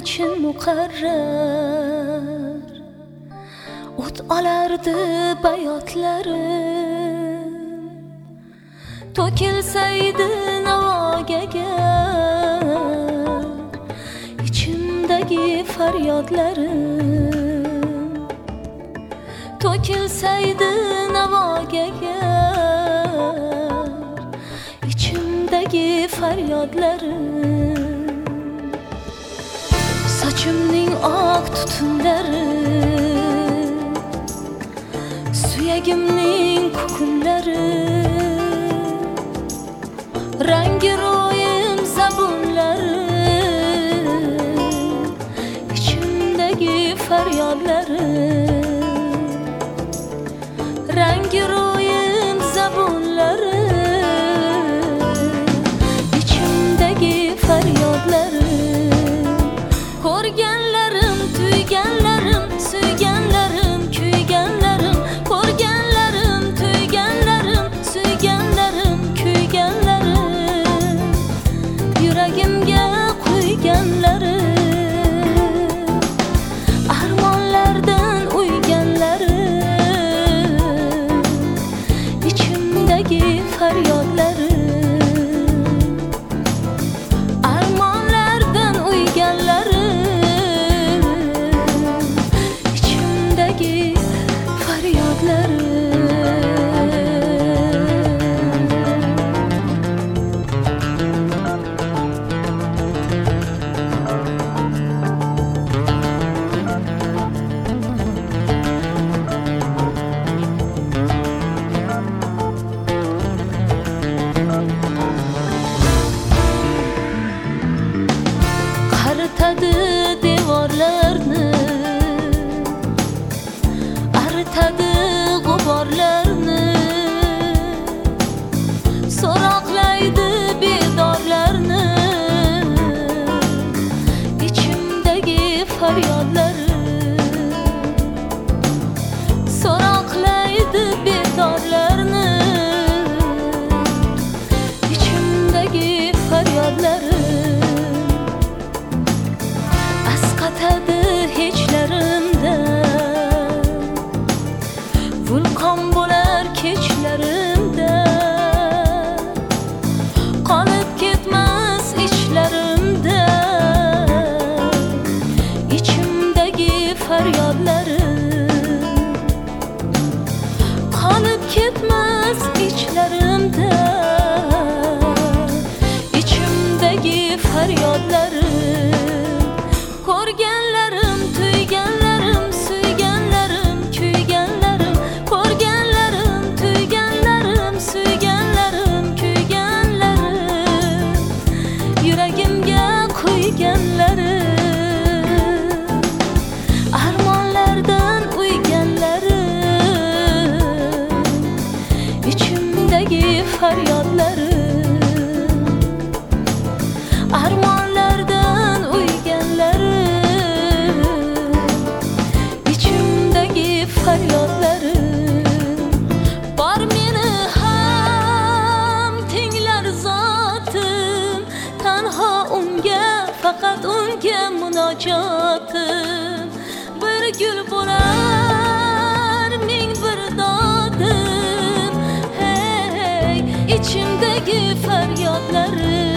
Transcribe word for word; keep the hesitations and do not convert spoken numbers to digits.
için muqarrar o't olardi bayotlarim to'kilsaydi navogaga ichimdagi faryodlarim to'kilsaydi navogaga ichimdagi faryodlarim sochimning oq tutunlari suyagimning kukunlari rangi ro'yim zabunlari ichimdagi faryodlarim rangi ro'yim zabunlari ichimdagi faryodlarim ko'rganlarim tuyganlarim suyganlarim kuyganlarim ko'rganlarim tuyganlarim suyganlarim kuyganlarim yuragimga quyganlarim armonlardan uyganlarim ichimdagi faryodlarim armonlardan uyganlarim ichimdagi faryodlarim qaritadi devorlarni aritadi g'uborlarni so'roqlaydi bedorlarni ichimdagi faryodlarim so'roqlaydi bedorlarni ichimdagi faryodlarim asqatadi hechlarimda vulqon bo'lar kechlarimda qolib ketmas ichlarimda ichimdagi faryodlarim qolib ketmas ichlarimda ichimdagi faryodlarim ko'rganlarim tuyganlarim suyganlarim kuyganlarim ko'rganlarim tuyganlarim suyganlarim kuyganlarim yuragimga quyganlarim armonlardan uyganlarim ichimdagi faryodlarim armonlardan uyganlarim ichimdagi faryodlarim bor meni ham tinglar zotim tanho unga faqat unga munojotim bir gul bo'lar ming bir dodim hey ichimdagi faryodlarim